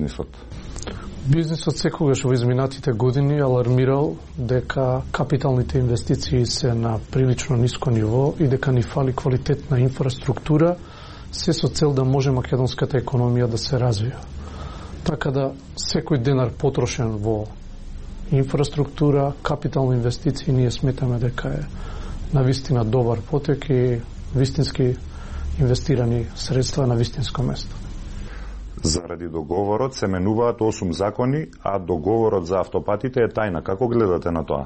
бизнисот? Бизнисот секогаш во изминатите години алармирал дека капиталните инвестиции се на прилично ниско ниво и дека ни фали квалитетна инфраструктура, се со цел да може македонската економија да се развива. Така да секој денар потрошен во инфраструктура, капитални инвестиции, ние сметаме дека е навистина добар потек и вистински инвестирани средства на вистинско место. Заради договорот се менуваат 8 закони, а договорот за автопатите е тајна. Како гледате на тоа?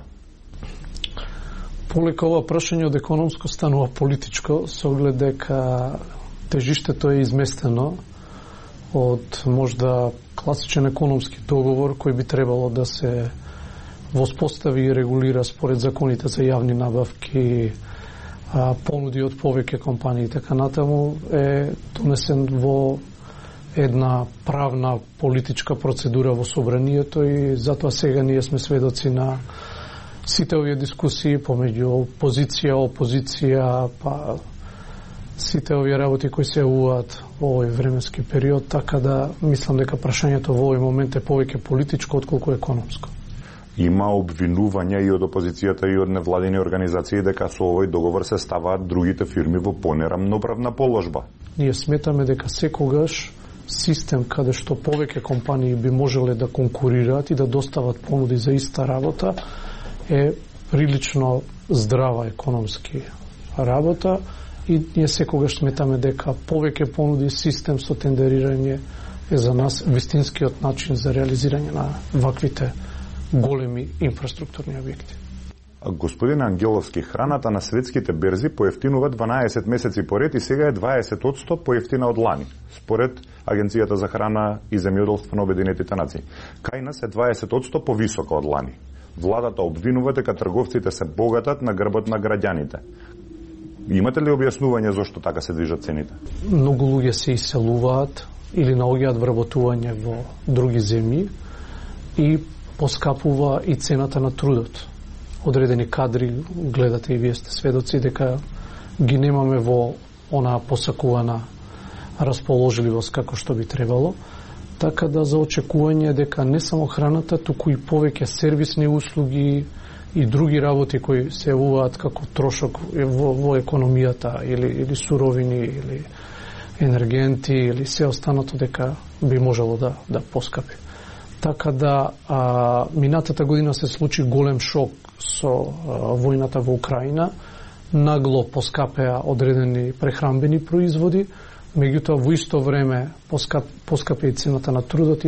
Полека ова прашање од економско станува политичко, со оглед дека тежиштето е изместено од можда класичен економски договор кој би требало да се воспостави и регулира според законите за јавни набавки, понуди од повеќе компании и така натаму, е донесен во една правна политичка процедура во собранието и затоа сега ние сме сведоци на сите овие дискусии помеѓу опозиција, па сите овие работи кои се јавуваат во овој временски период, така да мислам дека прашањето во овој момент е повеќе политичко отколку економско. Има обвинувања и од опозицијата и од невладини организации дека со овој договор се ставаат другите фирми во понерамноправна положба. Ние сметаме дека секогаш систем каде што повеќе компании би можеле да конкурираат и да достават понуди за иста работа е прилично здрава економски работа и ние секогаш сметаме дека повеќе понуди систем со тендерирање е за нас вистинскиот начин за реализирање на ваквите големи инфраструктурни објекти. Господин Ангеловски, храната на светските берзи поевтинува 12 месеци поред и сега е 20% поевтина од лани, според Агенцијата за храна и земјоделство на Обединетите нации. Кај нас е 20% повисока од лани. Владата обвинува дека трговците се богатат на грбот на граѓаните. Имате ли објаснување зошто така се движат цените? Многу луѓе се иселуваат или наоѓаат вработување во други земји и поскапува и цената на трудот. Одредени кадри, гледате и вие сте сведоци дека ги немаме во онаа посакувана расположливост како што би требало, така да за очекување дека не само храната, туку и повеќе сервисни услуги и други работи кои се јавуваат како трошок во економијата или суровини или енергенти или се останато дека би можело да поскапи. Така да минатата година се случи голем шок со војната во Украина, нагло поскапеа одредени прехранбени производи, меѓутоа во исто време поскапе и цената на трудот